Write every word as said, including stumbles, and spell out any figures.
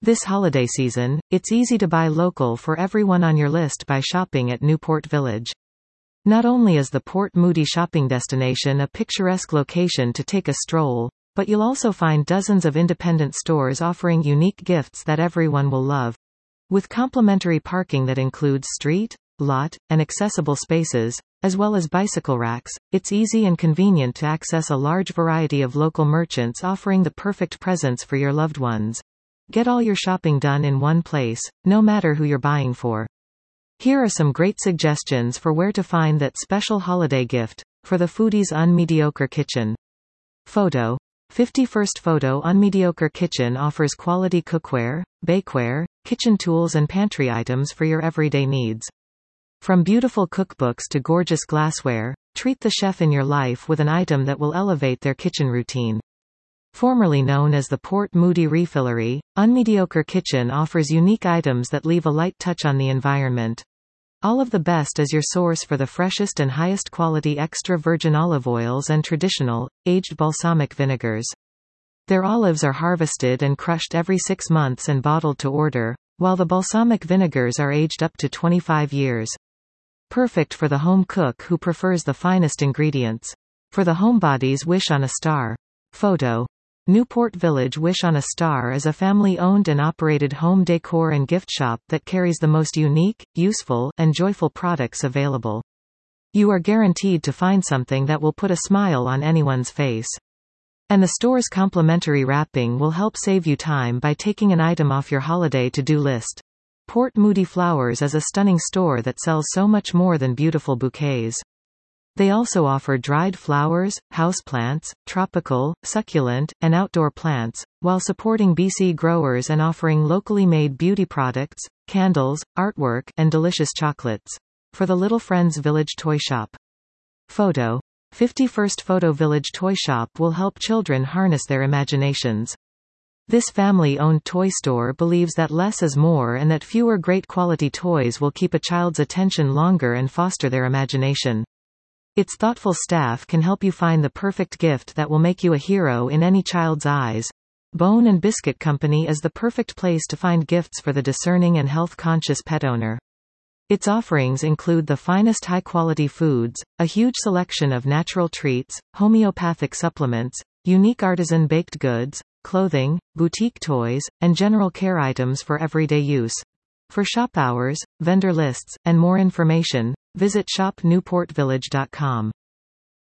This holiday season, it's easy to buy local for everyone on your list by shopping at Newport Village. Not only is the Port Moody shopping destination a picturesque location to take a stroll, but you'll also find dozens of independent stores offering unique gifts that everyone will love. With complimentary parking that includes street, lot, and accessible spaces, as well as bicycle racks, it's easy and convenient to access a large variety of local merchants offering the perfect presents for your loved ones. Get all your shopping done in one place, no matter who you're buying for. Here are some great suggestions for where to find that special holiday gift for the foodie's unmediocre kitchen. Photo. fifty-first Photo Unmediocre Kitchen offers quality cookware, bakeware, kitchen tools and pantry items for your everyday needs. From beautiful cookbooks to gorgeous glassware, treat the chef in your life with an item that will elevate their kitchen routine. Formerly known as the Port Moody Refillery, Unmediocre Kitchen offers unique items that leave a light touch on the environment. All of the best is your source for the freshest and highest quality extra virgin olive oils and traditional, aged balsamic vinegars. Their olives are harvested and crushed every six months and bottled to order, while the balsamic vinegars are aged up to twenty-five years. Perfect for the home cook who prefers the finest ingredients. For the homebodies, wish on a star. Photo. Newport Village Wish on a Star is a family-owned and operated home decor and gift shop that carries the most unique, useful, and joyful products available. You are guaranteed to find something that will put a smile on anyone's face. And the store's complimentary wrapping will help save you time by taking an item off your holiday to-do list. Port Moody Flowers is a stunning store that sells so much more than beautiful bouquets. They also offer dried flowers, houseplants, tropical, succulent, and outdoor plants, while supporting B C growers and offering locally made beauty products, candles, artwork, and delicious chocolates. For the Little Friends Village Toy Shop. Photo. fifty-first Photo Village Toy Shop will help children harness their imaginations. This family-owned toy store believes that less is more and that fewer great quality toys will keep a child's attention longer and foster their imagination. Its thoughtful staff can help you find the perfect gift that will make you a hero in any child's eyes. Bone and Biscuit Company is the perfect place to find gifts for the discerning and health-conscious pet owner. Its offerings include the finest high-quality foods, a huge selection of natural treats, homeopathic supplements, unique artisan baked goods, clothing, boutique toys, and general care items for everyday use. For shop hours, vendor lists, and more information, visit shop newport village dot com.